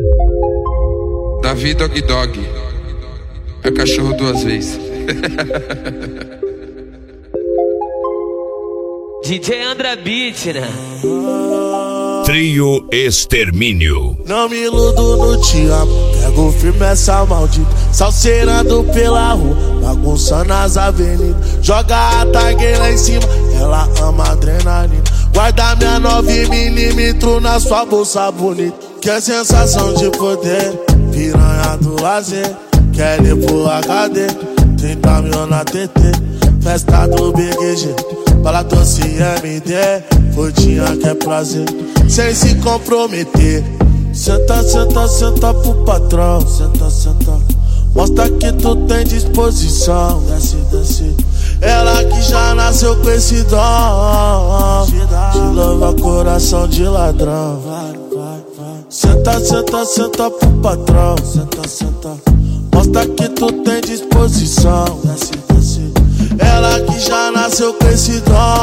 Davi Dog Dog é cachorro duas vezes. DJ Andra Beat, né? Trio Extermínio. Não me iludo no te amo, pego firme essa maldita, salseirando pela rua, bagunçando as avenidas. Joga a tag lá em cima, ela ama adrenalina. Guarda minha 9mm na sua bolsa bonita. Que é sensação de poder, piranha do lazer. Quer ir pro HD, 30 mil na TT. Festa do BGG, bala doce MD. Rodinha que é prazer, sem se comprometer. Senta, senta, senta pro patrão. Senta, senta, mostra que tu tem disposição. Desce, desce, ela que já nasceu com esse dom de louva coração de ladrão. Vai, vai, vai. Senta, senta, senta pro patrão. Senta, senta, mostra que tu tem disposição. Desce, desce, ela que já nasceu com esse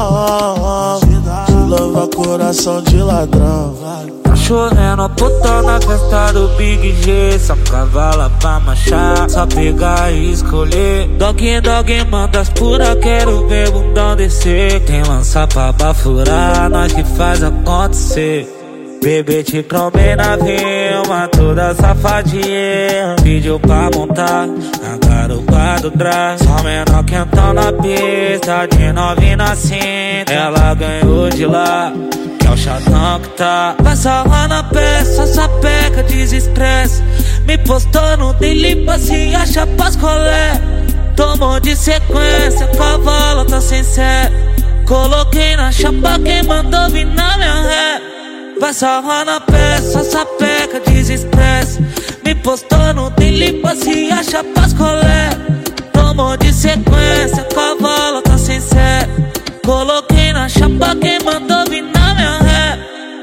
dom de louva coração de ladrão. Cachorrendo puta na festa do Big G. Só cavala pra marchar, só pegar e escolher. Dog, dog, manda as pura, quero ver bundão descer. Quem lança pra bafurar, nós que faz acontecer. Bebê te trombei na vilma, toda safadinha. Pediu pra montar na garupa do drag. Só menor quentão na pista, de novinha na cinta. Ela ganhou de lá, que é o chatão que tá. Vai salvar na peça, sapeca, desestresse. Me postou no daily pra se achar pras colé. Tomou de sequência, cavalo tá sem sé. Coloquei na chapa quem mandou vir na minha ré. Vai salvar na peça, sapeca, desestresse. Me postou no daily pra se achar pras colé. Tomou de sequência, cavalo tá sem sé. Coloquei na chapa quem mandou vir na minha ré.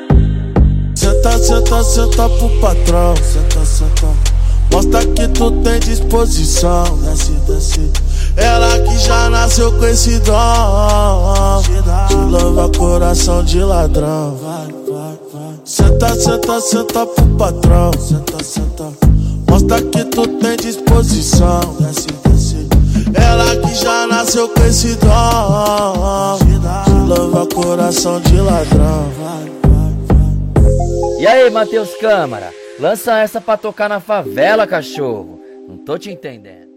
Senta, senta, senta pro patrão. Senta, senta, mostra que tu tem disposição. Desce, desce, ela que já nasceu com esse dom de louva coração de ladrão. Vai, vai, vai. Senta, senta, senta pro patrão. Senta, senta, mostra que tu tem disposição. Desce, desce, ela que já nasceu com esse dom de louva coração de ladrão. Vai, vai, vai. E aí, Matheus Câmara? Lança essa pra tocar na favela, cachorro. Não tô te entendendo.